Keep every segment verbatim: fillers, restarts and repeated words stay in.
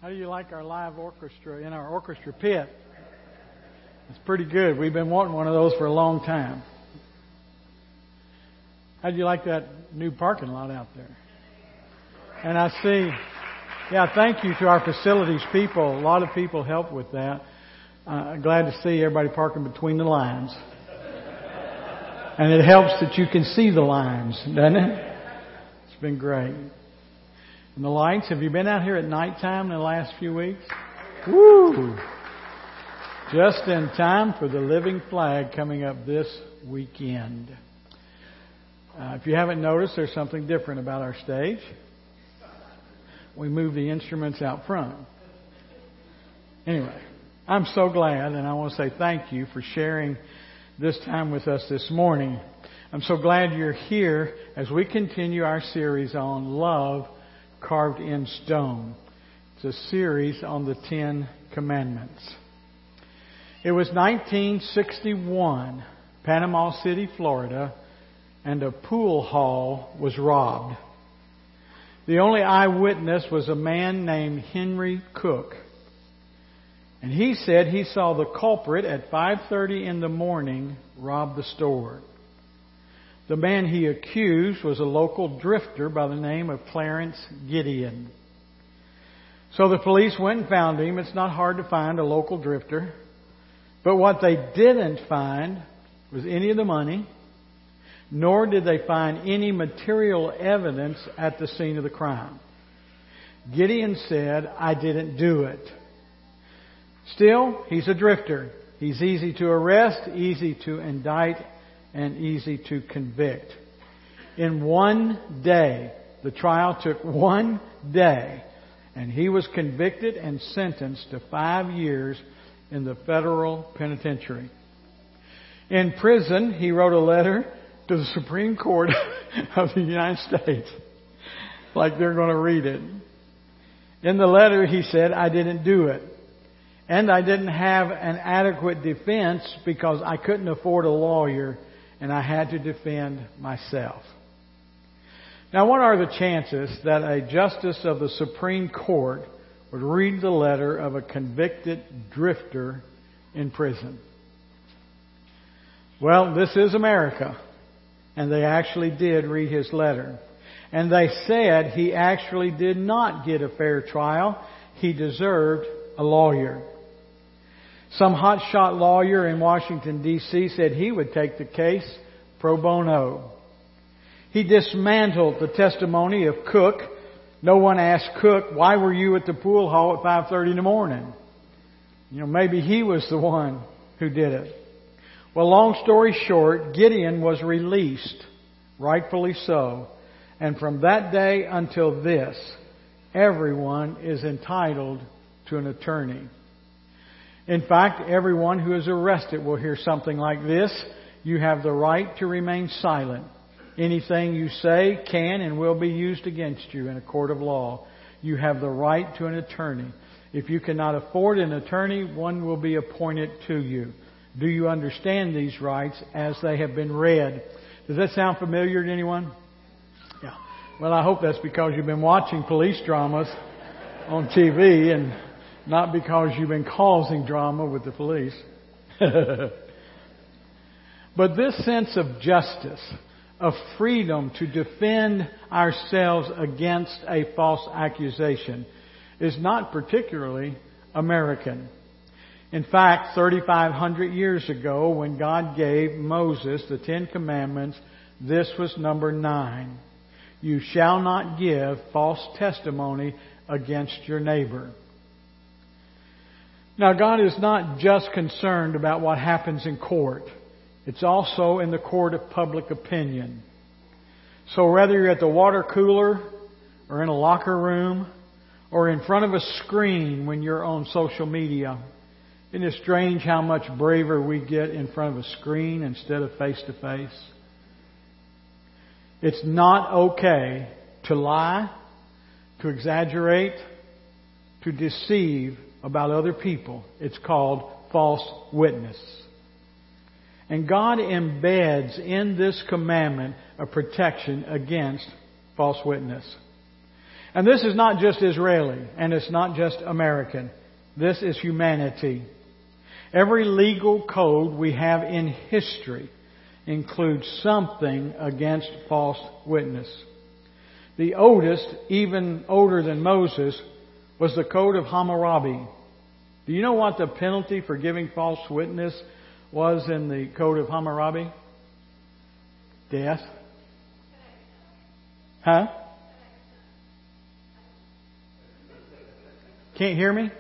How do you like our live orchestra in our orchestra pit? It's pretty good. We've been wanting one of those for a long time. How do you like that new parking lot out there? And I see, yeah, thank you to our facilities people. A lot of people help with that. Uh, glad to see everybody parking between the lines. And it helps that you can see the lines, doesn't it? It's been great. And the lights, have you been out here at nighttime in the last few weeks? Woo! Just in time for the Living Flag coming up this weekend. Uh, if you haven't noticed, there's something different about our stage. We move the instruments out front. Anyway, I'm so glad, and I want to say thank you for sharing this time with us this morning. I'm so glad you're here as we continue our series on love carved in stone. It's a series on the Ten Commandments. It was nineteen sixty-one, Panama City, Florida, and a pool hall was robbed. The only eyewitness was a man named Henry Cook. And he said he saw the culprit at five thirty in the morning rob the store. The man he accused was a local drifter by the name of Clarence Gideon. So the police went and found him. It's not hard to find a local drifter. But what they didn't find was any of the money, nor did they find any material evidence at the scene of the crime. Gideon said, "I didn't do it." Still, he's a drifter. He's easy to arrest, easy to indict, and easy to convict. In one day, the trial took one day, and he was convicted and sentenced to five years in the federal penitentiary. In prison, he wrote a letter to the Supreme Court of the United States, like they're going to read it. In the letter, he said, "I didn't do it. And I didn't have an adequate defense because I couldn't afford a lawyer and I had to defend myself." Now, what are the chances that a justice of the Supreme Court would read the letter of a convicted drifter in prison? Well, this is America. And they actually did read his letter. And they said he actually did not get a fair trial. He deserved a lawyer. Some hotshot lawyer in Washington, D C said he would take the case pro bono. He dismantled the testimony of Cook. No one asked Cook, "Why were you at the pool hall at five thirty in the morning?" You know, maybe he was the one who did it. Well, long story short, Gideon was released, rightfully so. And from that day until this, everyone is entitled to an attorney. In fact, everyone who is arrested will hear something like this: "You have the right to remain silent. Anything you say can and will be used against you in a court of law. You have the right to an attorney. If you cannot afford an attorney, one will be appointed to you. Do you understand these rights as they have been read?" Does that sound familiar to anyone? Yeah. Well, I hope that's because you've been watching police dramas on T V and not because you've been causing drama with the police. But this sense of justice, of freedom to defend ourselves against a false accusation, is not particularly American. In fact, thirty-five hundred years ago, when God gave Moses the Ten Commandments, this was number nine. "You shall not give false testimony against your neighbor." Now, God is not just concerned about what happens in court. It's also in the court of public opinion. So whether you're at the water cooler or in a locker room or in front of a screen when you're on social media, isn't it strange how much braver we get in front of a screen instead of face to face? It's not okay to lie, to exaggerate, to deceive about other people. It's called false witness. And God embeds in this commandment a protection against false witness. And this is not just Israeli, and it's not just American. This is humanity. Every legal code we have in history includes something against false witness. The oldest, even older than Moses, was the Code of Hammurabi. Do you know what the penalty for giving false witness was in the Code of Hammurabi? Death. Huh? Can't hear me?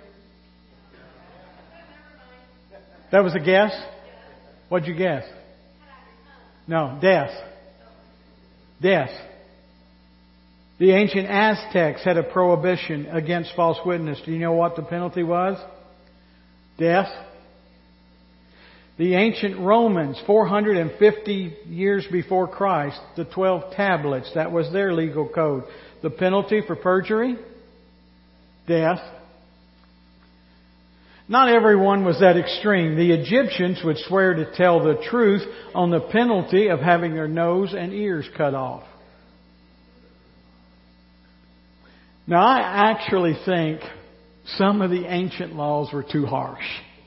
That was a guess? What'd you guess? No, death. Death. The ancient Aztecs had a prohibition against false witness. Do you know what the penalty was? Death. The ancient Romans, four hundred fifty years before Christ, the twelve tablets, that was their legal code. The penalty for perjury? Death. Not everyone was that extreme. The Egyptians would swear to tell the truth on the penalty of having their nose and ears cut off. Now, I actually think some of the ancient laws were too harsh.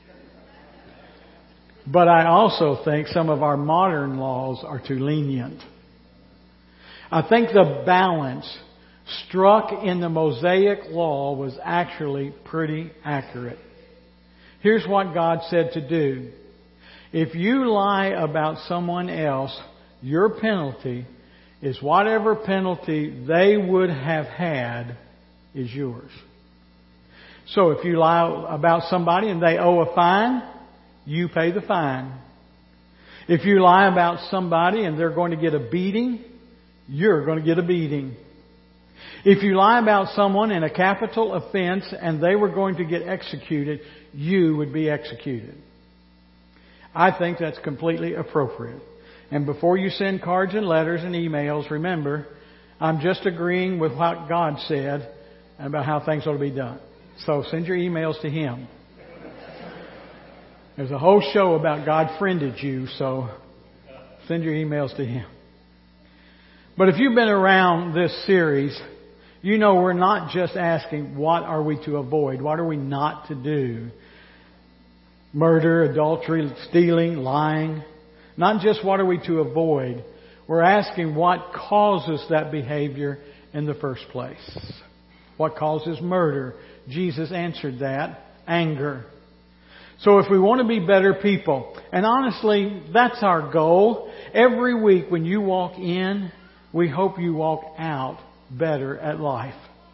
But I also think some of our modern laws are too lenient. I think the balance struck in the Mosaic law was actually pretty accurate. Here's what God said to do. If you lie about someone else, your penalty is whatever penalty they would have had is yours. So if you lie about somebody and they owe a fine, you pay the fine. If you lie about somebody and they're going to get a beating, you're going to get a beating. If you lie about someone in a capital offense and they were going to get executed, you would be executed. I think that's completely appropriate. And before you send cards and letters and emails, remember, I'm just agreeing with what God said about how things ought to be done. So send your emails to Him. There's a whole show about God friended you, so send your emails to Him. But if you've been around this series, you know we're not just asking what are we to avoid, what are we not to do. Murder, adultery, stealing, lying. Not just what are we to avoid. We're asking what causes that behavior in the first place. What causes murder? Jesus answered that. Anger. So if we want to be better people, and honestly, that's our goal. Every week when you walk in, we hope you walk out better at life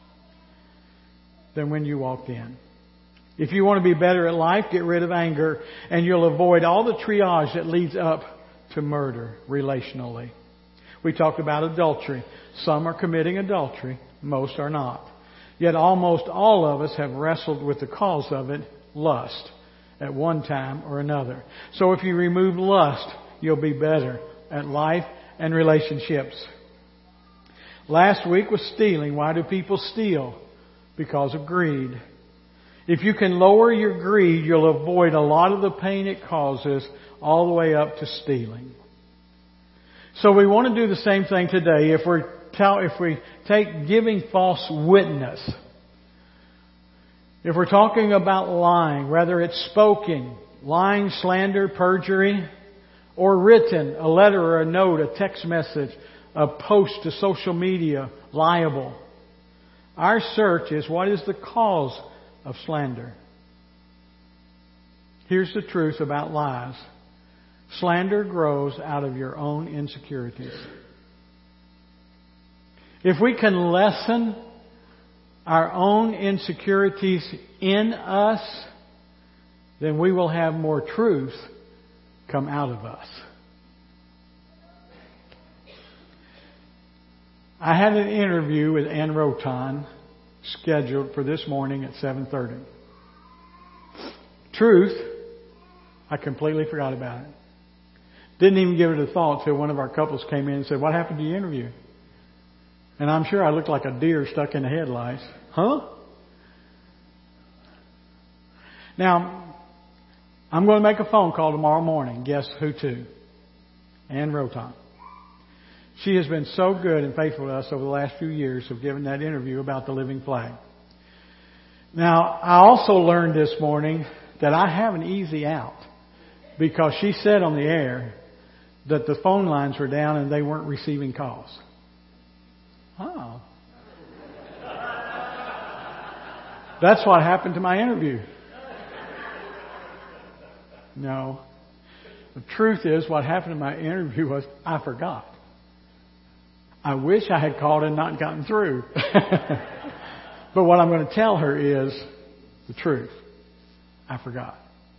than when you walked in. If you want to be better at life, get rid of anger, and you'll avoid all the triage that leads up to murder relationally. We talked about adultery. Some are committing adultery. Most are not. Yet almost all of us have wrestled with the cause of it, lust, at one time or another. So if you remove lust, you'll be better at life and relationships. Last week was stealing. Why do people steal? Because of greed. If you can lower your greed, you'll avoid a lot of the pain it causes all the way up to stealing. So we want to do the same thing today. If we're tell, if we take giving false witness, if we're talking about lying, whether it's spoken, lying, slander, perjury, or written, a letter or a note, a text message, a post to social media, liable. Our search is what is the cause of slander. Here's the truth about lies. Slander grows out of your own insecurities. If we can lessen our own insecurities in us, then we will have more truth come out of us. I had an interview with Ann Roton scheduled for this morning at seven thirty. Truth, I completely forgot about it. Didn't even give it a thought till one of our couples came in and said, "What happened to your interview?" And I'm sure I looked like a deer stuck in the headlights. Huh? Now, I'm going to make a phone call tomorrow morning. Guess who to? Ann Roton. She has been so good and faithful to us over the last few years of giving that interview about the living flag. Now, I also learned this morning that I have an easy out because she said on the air that the phone lines were down and they weren't receiving calls. Oh. That's what happened to my interview. No. The truth is, what happened to my interview was I forgot. I wish I had called and not gotten through. But what I'm going to tell her is the truth. I forgot.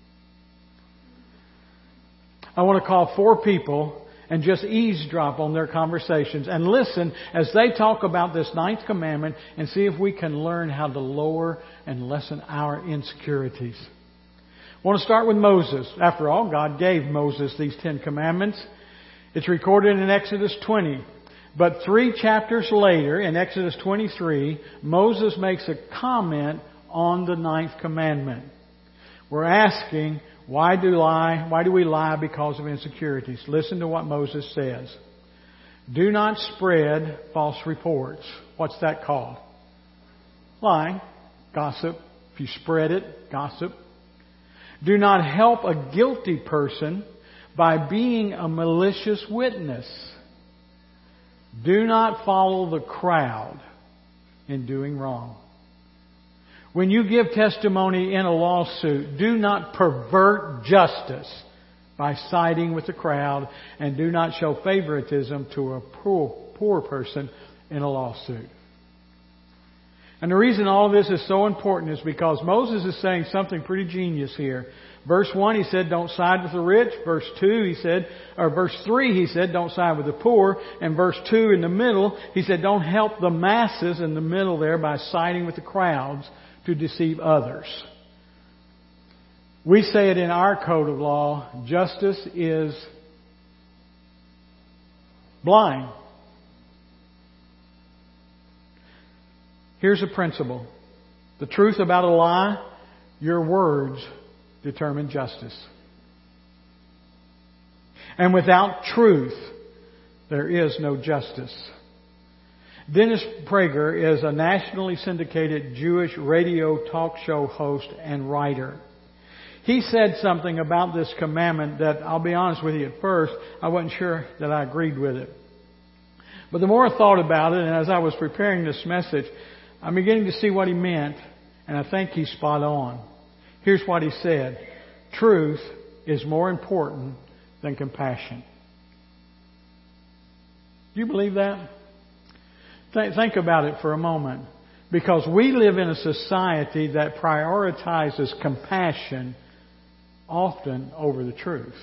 I want to call four people and just eavesdrop on their conversations and listen as they talk about this ninth commandment and see if we can learn how to lower and lessen our insecurities. I want to start with Moses. After all, God gave Moses these Ten Commandments. It's recorded in Exodus twenty. But three chapters later, in Exodus twenty-three, Moses makes a comment on the ninth commandment. We're asking, why do lie? Why do we lie because of insecurities? Listen to what Moses says. Do not spread false reports. What's that called? Lying. Gossip. If you spread it, gossip. Do not help a guilty person by being a malicious witness. Do not follow the crowd in doing wrong. When you give testimony in a lawsuit, do not pervert justice by siding with the crowd, and do not show favoritism to a poor, poor person in a lawsuit. And the reason all of this is so important is because Moses is saying something pretty genius here. Verse one, he said, don't side with the rich. Verse two, he said, or verse three, he said, don't side with the poor. And verse two in the middle, he said, don't help the masses in the middle there by siding with the crowds to deceive others. We say it in our code of law, justice is blind. Here's a principle. The truth about a lie, your words determine justice. And without truth, there is no justice. Dennis Prager is a nationally syndicated Jewish radio talk show host and writer. He said something about this commandment that, I'll be honest with you, at first, I wasn't sure that I agreed with it. But the more I thought about it, and as I was preparing this message, I'm beginning to see what he meant, and I think he's spot on. Here's what he said. Truth is more important than compassion. Do you believe that? Th- think about it for a moment. Because we live in a society that prioritizes compassion often over the truth.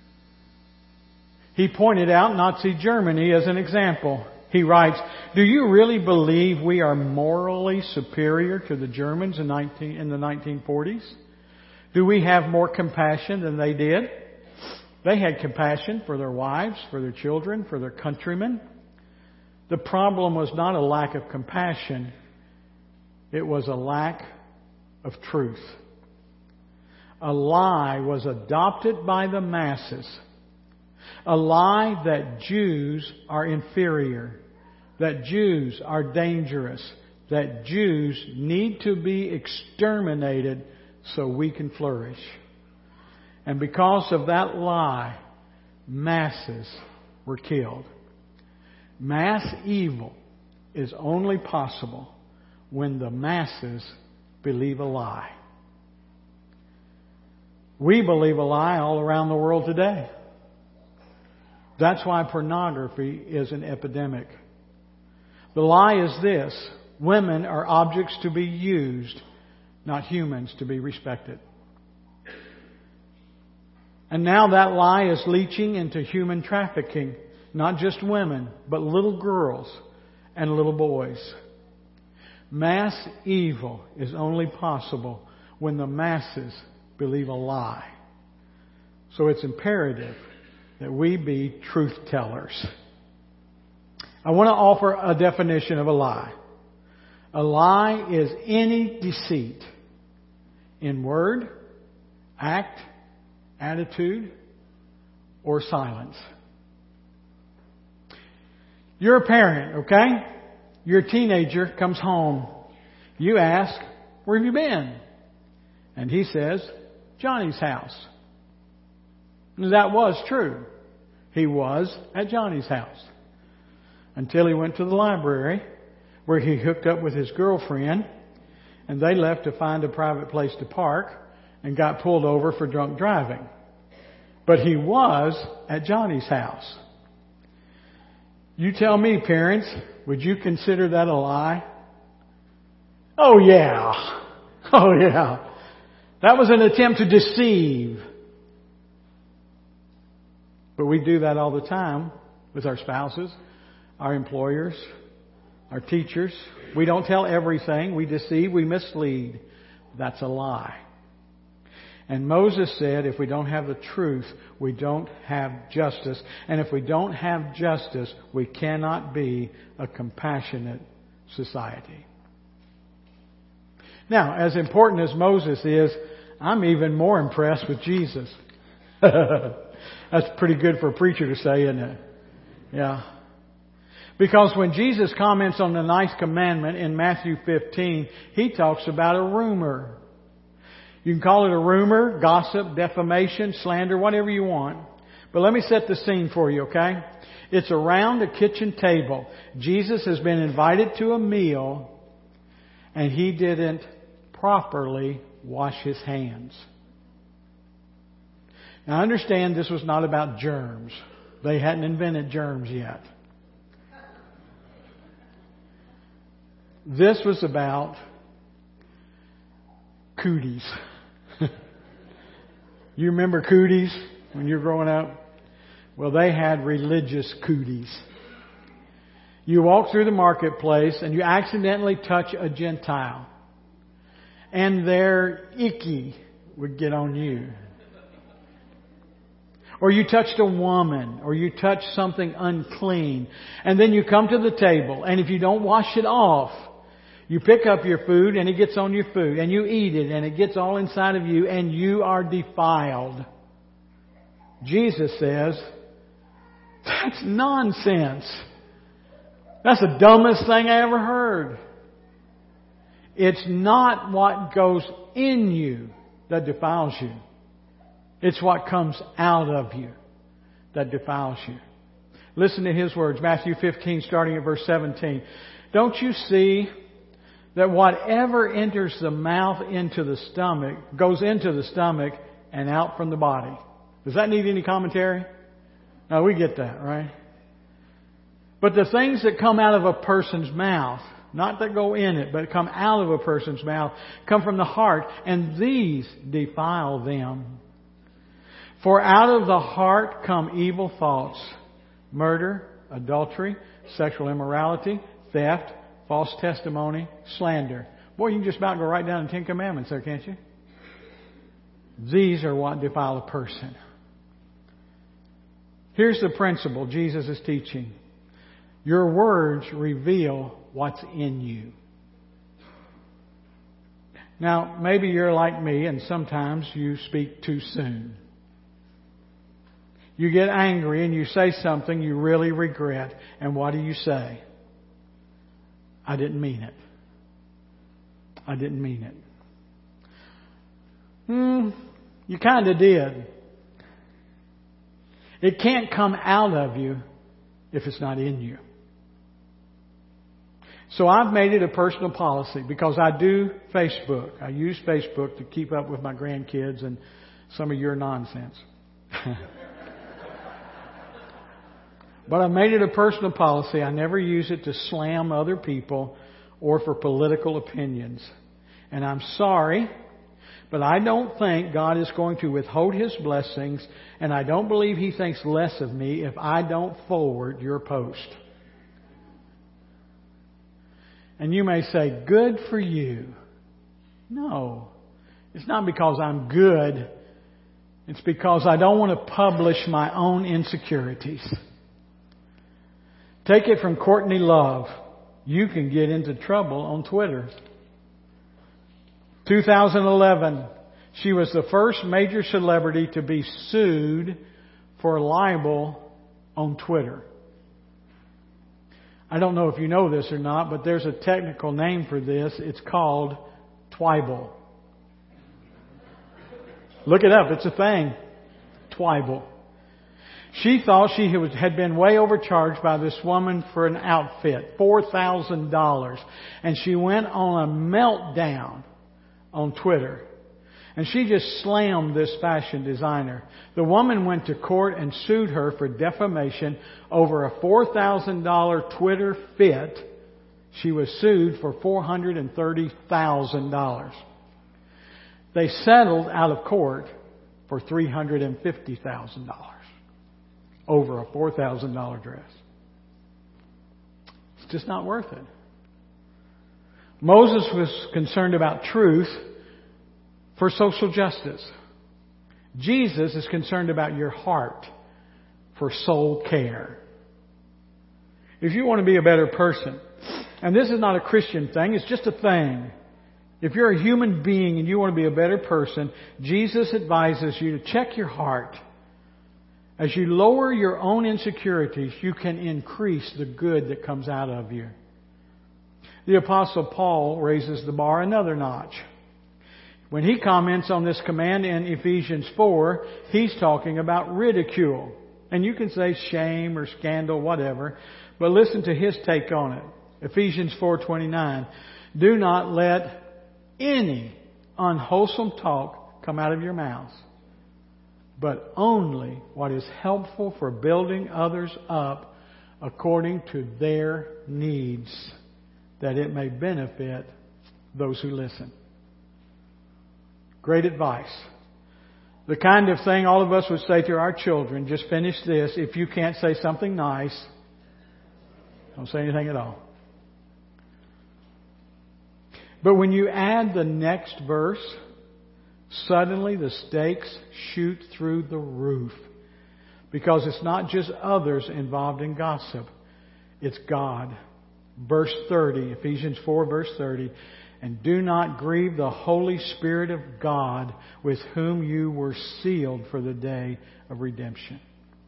He pointed out Nazi Germany as an example. He writes, do you really believe we are morally superior to the Germans in, nineteen, in the nineteen forties? Do we have more compassion than they did? They had compassion for their wives, for their children, for their countrymen. The problem was not a lack of compassion. It was a lack of truth. A lie was adopted by the masses. A lie that Jews are inferior, that Jews are dangerous, that Jews need to be exterminated so we can flourish. And because of that lie, masses were killed. Mass evil is only possible when the masses believe a lie. We believe a lie all around the world today. That's why pornography is an epidemic. The lie is this: women are objects to be used, not humans to be respected. And now that lie is leaching into human trafficking. Not just women, but little girls and little boys. Mass evil is only possible when the masses believe a lie. So it's imperative that we be truth tellers. I want to offer a definition of a lie. A lie is any deceit in word, act, attitude, or silence. You're a parent, okay? Your teenager comes home. You ask, where have you been? And he says, Johnny's house. And that was true. He was at Johnny's house. Until he went to the library, where he hooked up with his girlfriend, and they left to find a private place to park and got pulled over for drunk driving. But he was at Johnny's house. You tell me, parents, would you consider that a lie? Oh yeah. Oh yeah. That was an attempt to deceive. But we do that all the time with our spouses, our employers, our teachers. We don't tell everything. We deceive. We mislead. That's a lie. And Moses said, if we don't have the truth, we don't have justice. And if we don't have justice, we cannot be a compassionate society. Now, as important as Moses is, I'm even more impressed with Jesus. That's pretty good for a preacher to say, isn't it? Yeah. Because when Jesus comments on the ninth commandment in Matthew fifteen, He talks about a rumor. You can call it a rumor, gossip, defamation, slander, whatever you want. But let me set the scene for you, okay? It's around a kitchen table. Jesus has been invited to a meal, and He didn't properly wash His hands. Now understand, this was not about germs. They hadn't invented germs yet. This was about cooties. You remember cooties when you were growing up? Well, they had religious cooties. You walk through the marketplace and you accidentally touch a Gentile. And their icky would get on you. Or you touched a woman, or you touched something unclean. And then you come to the table, and if you don't wash it off, you pick up your food and it gets on your food, and you eat it and it gets all inside of you, and you are defiled. Jesus says, that's nonsense. That's the dumbest thing I ever heard. It's not what goes in you that defiles you. It's what comes out of you that defiles you. Listen to His words, Matthew fifteen, starting at verse seventeen. Don't you see that whatever enters the mouth into the stomach goes into the stomach and out from the body? Does that need any commentary? No, we get that, right? But the things that come out of a person's mouth, not that go in it, but come out of a person's mouth, come from the heart, and these defile them. For out of the heart come evil thoughts, murder, adultery, sexual immorality, theft, false testimony, slander. Boy, you can just about go right down the Ten Commandments there, can't you? These are what defile a person. Here's the principle Jesus is teaching. Your words reveal what's in you. Now, maybe you're like me and sometimes you speak too soon. You get angry and you say something you really regret. And what do you say? I didn't mean it. I didn't mean it. Hmm, you kind of did. It can't come out of you if it's not in you. So I've made it a personal policy because I do Facebook. I use Facebook to keep up with my grandkids and some of your nonsense. But I made it a personal policy. I never use it to slam other people or for political opinions. And I'm sorry, but I don't think God is going to withhold His blessings, and I don't believe He thinks less of me if I don't forward your post. And you may say, good for you. No, it's not because I'm good. It's because I don't want to publish my own insecurities. Take it from Courtney Love. You can get into trouble on Twitter. two thousand eleven, she was the first major celebrity to be sued for libel on Twitter. I don't know if you know this or not, but there's a technical name for this. It's called Twible. Look it up. It's a thing. Twible. She thought she had been way overcharged by this woman for an outfit. four thousand dollars. And she went on a meltdown on Twitter. And she just slammed this fashion designer. The woman went to court and sued her for defamation over a four thousand dollars Twitter fit. She was sued for four hundred thirty thousand dollars. They settled out of court for three hundred fifty thousand dollars over a four thousand dollars dress. It's just not worth it. Moses was concerned about truth for social justice. Jesus is concerned about your heart for soul care. If you want to be a better person, and this is not a Christian thing, it's just a thing. If you're a human being and you want to be a better person, Jesus advises you to check your heart. As you lower your own insecurities, you can increase the good that comes out of you. The Apostle Paul raises the bar another notch. When he comments on this command in Ephesians four, he's talking about ridicule. And you can say shame or scandal, whatever, but listen to his take on it. Ephesians four twenty-nine. Do not let any unwholesome talk come out of your mouths, but only what is helpful for building others up according to their needs, that it may benefit those who listen. Great advice. The kind of thing all of us would say to our children, just finish this. If you can't say something nice, don't say anything at all. But when you add the next verse, suddenly the stakes shoot through the roof. Because it's not just others involved in gossip. It's God. Verse thirty, Ephesians four verse thirty. And do not grieve the Holy Spirit of God, with whom you were sealed for the day of redemption.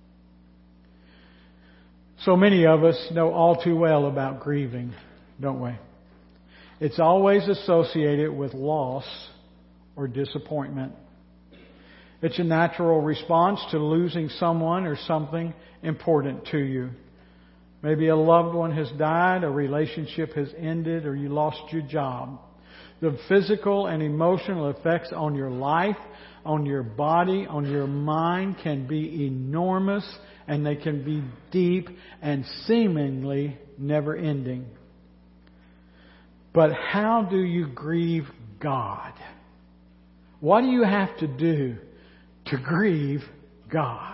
So many of us know all too well about grieving, don't we? It's always associated with loss or disappointment. It's a natural response to losing someone or something important to you. Maybe a loved one has died, a relationship has ended, or you lost your job. The physical and emotional effects on your life, on your body, on your mind can be enormous, and they can be deep and seemingly never ending. But how do you grieve God? What do you have to do to grieve God?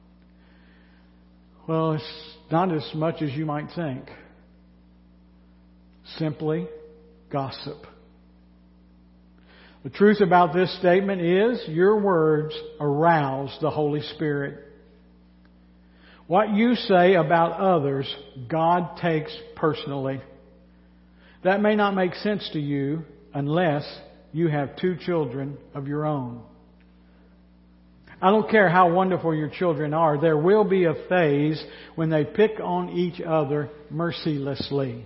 Well, it's not as much as you might think. Simply gossip. The truth about this statement is your words arouse the Holy Spirit. What you say about others, God takes personally. That may not make sense to you unless you have two children of your own. I don't care how wonderful your children are, there will be a phase when they pick on each other mercilessly.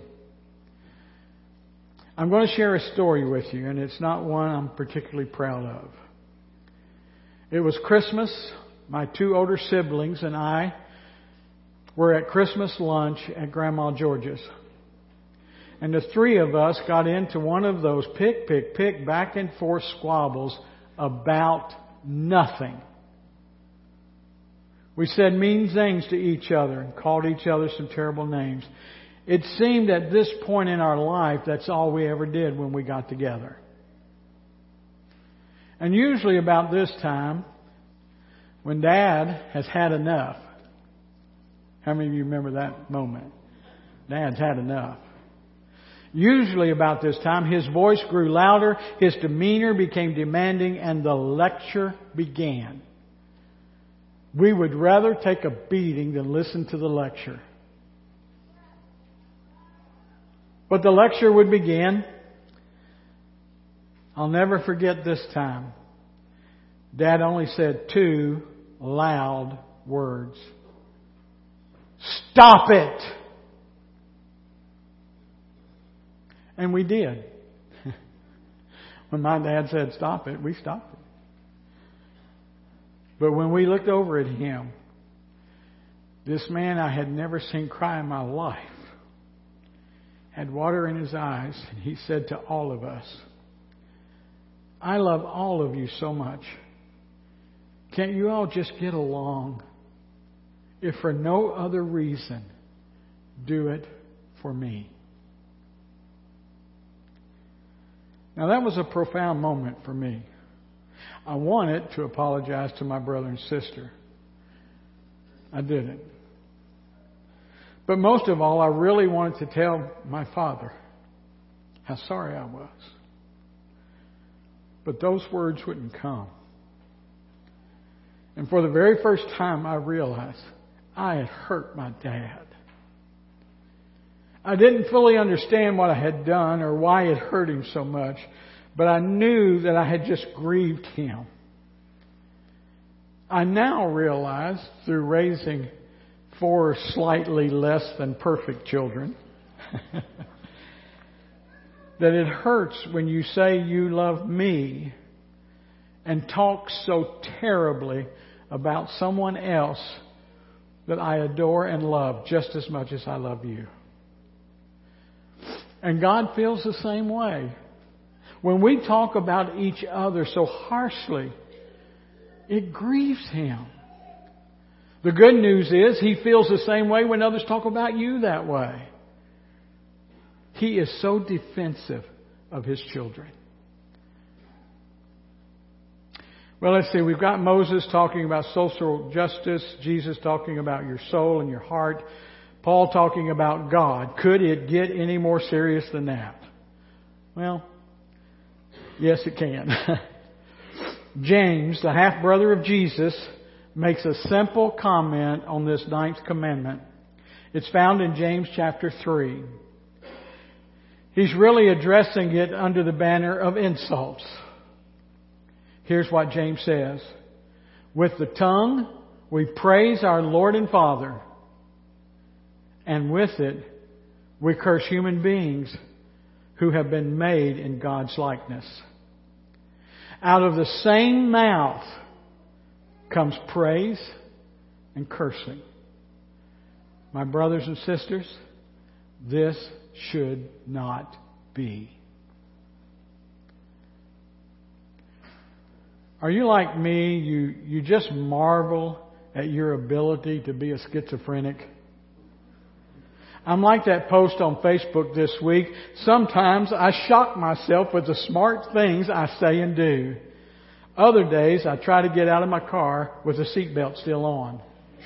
I'm going to share a story with you, and it's not one I'm particularly proud of. It was Christmas. My two older siblings and I were at Christmas lunch at Grandma George's. And the three of us got into one of those pick, pick, pick, back and forth squabbles about nothing. We said mean things to each other and called each other some terrible names. It seemed at this point in our life that's all we ever did when we got together. And usually about this time, when Dad has had enough. How many of you remember that moment? Dad's had enough. Usually about this time, his voice grew louder, his demeanor became demanding, and the lecture began. We would rather take a beating than listen to the lecture. But the lecture would begin. I'll never forget this time. Dad only said two loud words. Stop it! And we did. When my dad said stop it, we stopped it. But when we looked over at him, this man I had never seen cry in my life had water in his eyes, and he said to all of us, I love all of you so much. Can't you all just get along? If for no other reason, do it for me. Now that was a profound moment for me. I wanted to apologize to my brother and sister. I didn't. But most of all, I really wanted to tell my father how sorry I was. But those words wouldn't come. And for the very first time, I realized I had hurt my dad. I didn't fully understand what I had done or why it hurt him so much, but I knew that I had just grieved him. I now realize, through raising four slightly less than perfect children, that it hurts when you say you love me and talk so terribly about someone else that I adore and love just as much as I love you. And God feels the same way. When we talk about each other so harshly, it grieves Him. The good news is He feels the same way when others talk about you that way. He is so defensive of His children. Well, let's see. We've got Moses talking about social justice, Jesus talking about your soul and your heart, Paul talking about God. Could it get any more serious than that? Well, yes, it can. James, the half-brother of Jesus, makes a simple comment on this ninth commandment. It's found in James chapter three. He's really addressing it under the banner of insults. Here's what James says. With the tongue we praise our Lord and Father, and with it we curse human beings who have been made in God's likeness. Out of the same mouth comes praise and cursing. My brothers and sisters, this should not be. Are you like me? You, you just marvel at your ability to be a schizophrenic. I'm like that post on Facebook this week. Sometimes I shock myself with the smart things I say and do. Other days I try to get out of my car with the seatbelt still on.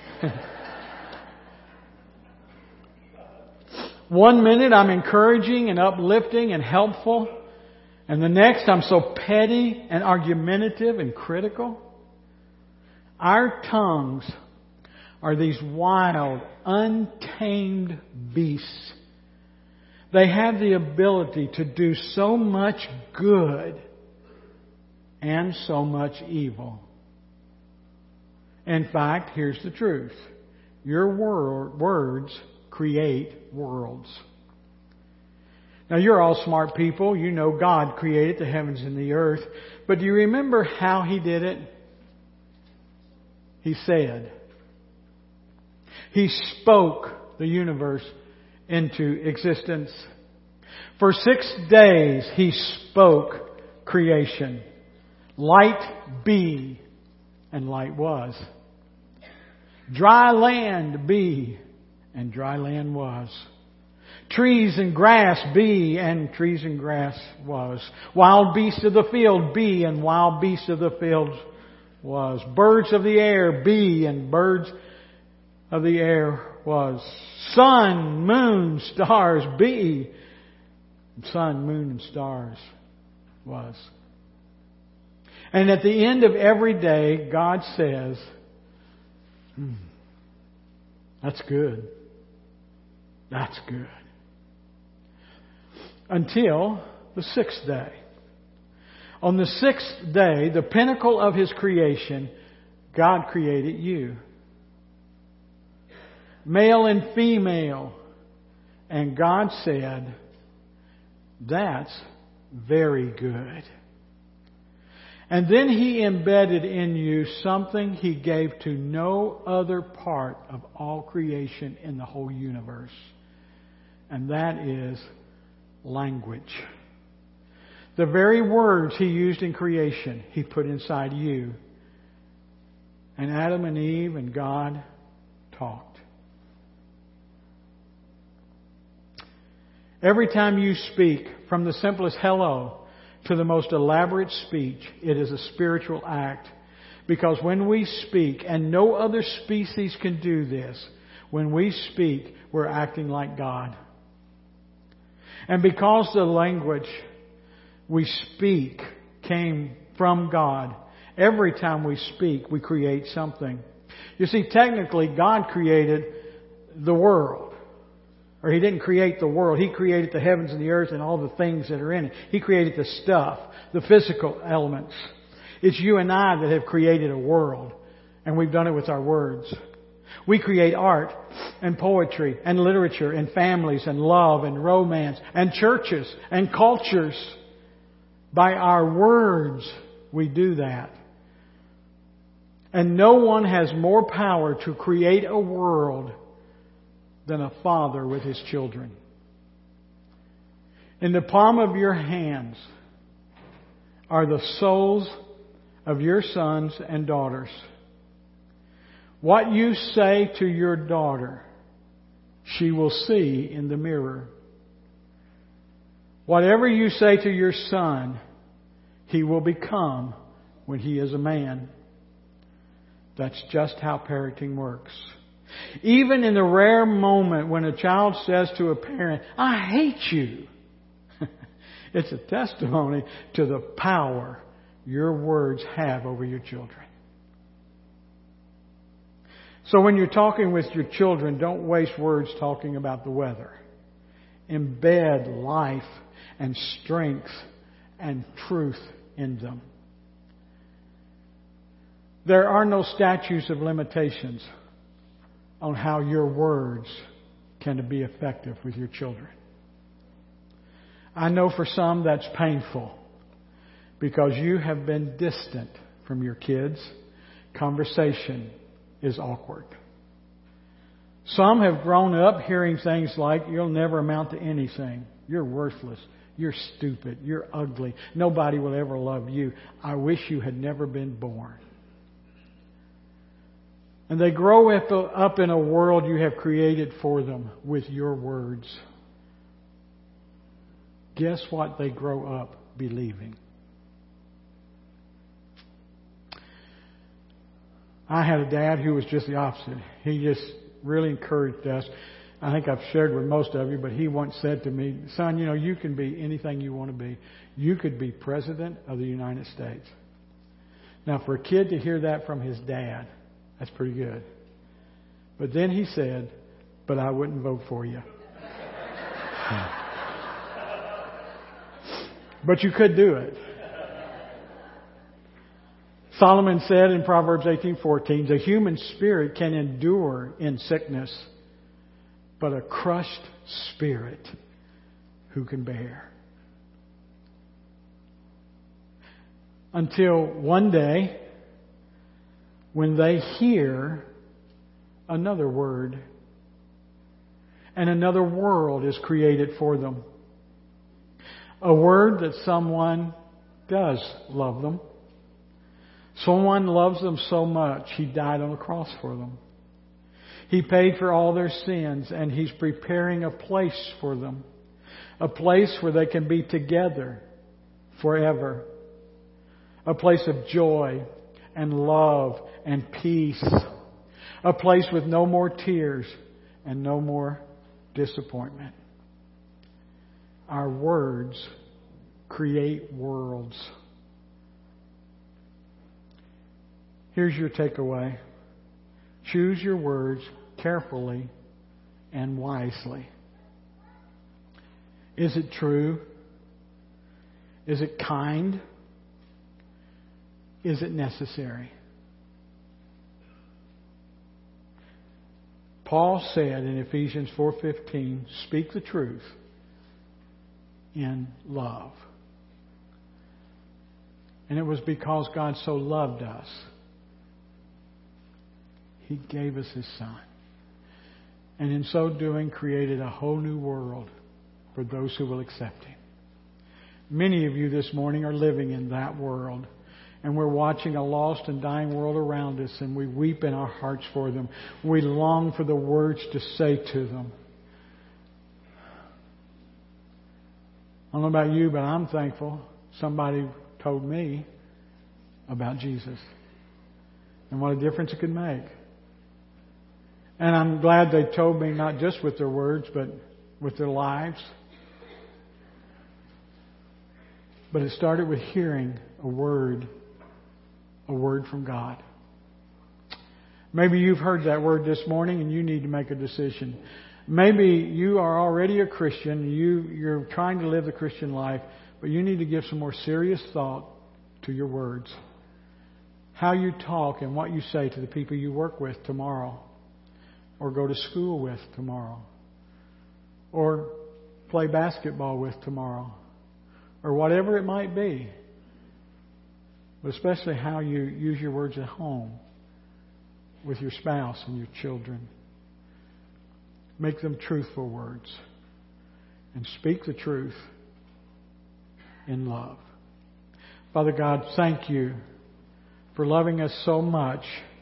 One minute I'm encouraging and uplifting and helpful. And the next I'm so petty and argumentative and critical. Our tongues are these wild, untamed beasts. They have the ability to do so much good and so much evil. In fact, here's the truth. Your wor- words create worlds. Now, you're all smart people. You know God created the heavens and the earth. But do you remember how He did it? He said. He spoke the universe into existence. For six days He spoke creation. Light be, and light was. Dry land be, and dry land was. Trees and grass be, and trees and grass was. Wild beasts of the field be, and wild beasts of the field was. Birds of the air be, and birds of the air was. Sun, moon, stars be, and sun, moon, and stars was. And at the end of every day, God says, hmm, that's good. That's good. Until the sixth day. On the sixth day, the pinnacle of His creation, God created you. Male and female. And God said, That's very good. And then He embedded in you something He gave to no other part of all creation in the whole universe. And that is language. The very words He used in creation, He put inside you. And Adam and Eve and God talked. Every time you speak, from the simplest hello to the most elaborate speech, it is a spiritual act. Because when we speak, and no other species can do this, when we speak, we're acting like God. And because the language we speak came from God, every time we speak, we create something. You see, technically, God created the world. Or He didn't create the world. He created the heavens and the earth and all the things that are in it. He created the stuff, the physical elements. It's you and I that have created a world. And we've done it with our words. We create art and poetry and literature and families and love and romance and churches and cultures. By our words, we do that. And no one has more power to create a world than a father with his children. In the palm of your hands are the souls of your sons and daughters. What you say to your daughter, she will see in the mirror. Whatever you say to your son, he will become when he is a man. That's just how parenting works. Even in the rare moment when a child says to a parent, I hate you, it's a testimony to the power your words have over your children. So when you're talking with your children, don't waste words talking about the weather. Embed life and strength and truth in them. There are no statutes of limitations on how your words can be effective with your children. I know for some that's painful because you have been distant from your kids. Conversation is awkward. Some have grown up hearing things like, you'll never amount to anything. You're worthless. You're stupid. You're ugly. Nobody will ever love you. I wish you had never been born. And they grow up in a world you have created for them with your words. Guess what they grow up believing? I had a dad who was just the opposite. He just really encouraged us. I think I've shared with most of you, but he once said to me, son, you know, you can be anything you want to be. You could be President of the United States. Now, for a kid to hear that from his dad, that's pretty good. But then he said, but I wouldn't vote for you. But you could do it. Solomon said in Proverbs eighteen fourteen, the human spirit can endure in sickness, but a crushed spirit who can bear? Until one day, when they hear another word and another world is created for them. A word that someone does love them. Someone loves them so much, He died on the cross for them. He paid for all their sins, and He's preparing a place for them. A place where they can be together forever. A place of joy and love and peace. A place with no more tears and no more disappointment. Our words create worlds. Here's your takeaway. Choose your words carefully and wisely. Is it true? Is it kind? Is it necessary? Paul said in Ephesians four fifteen, speak the truth in love. And it was because God so loved us, He gave us His Son. And in so doing, created a whole new world for those who will accept Him. Many of you this morning are living in that world. And we're watching a lost and dying world around us, and we weep in our hearts for them. We long for the words to say to them. I don't know about you, but I'm thankful somebody told me about Jesus and what a difference it could make. And I'm glad they told me not just with their words, but with their lives. But it started with hearing a word, a word from God. Maybe you've heard that word this morning and you need to make a decision. Maybe you are already a Christian, you, you're trying to live the Christian life, but you need to give some more serious thought to your words. How you talk and what you say to the people you work with tomorrow, or go to school with tomorrow, or play basketball with tomorrow, or whatever it might be. But especially how you use your words at home with your spouse and your children. Make them truthful words and speak the truth in love. Father God, thank you for loving us so much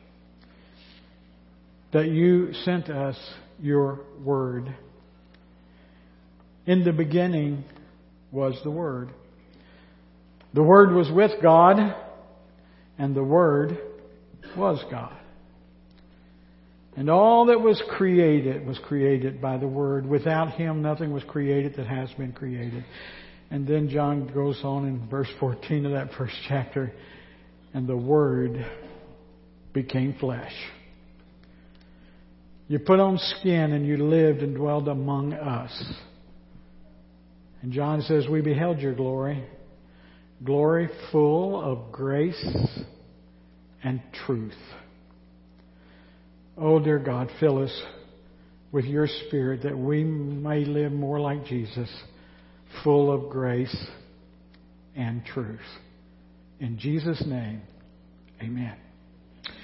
that you sent us your word. In the beginning was the Word. The Word was with God, and the Word was God. And all that was created was created by the Word. Without Him, nothing was created that has been created. And then John goes on in verse fourteen of that first chapter, and the Word became flesh. You put on skin and you lived and dwelled among us. And John says, we beheld your glory, glory full of grace and truth. Oh, dear God, fill us with your Spirit that we may live more like Jesus, full of grace and truth. In Jesus' name, amen.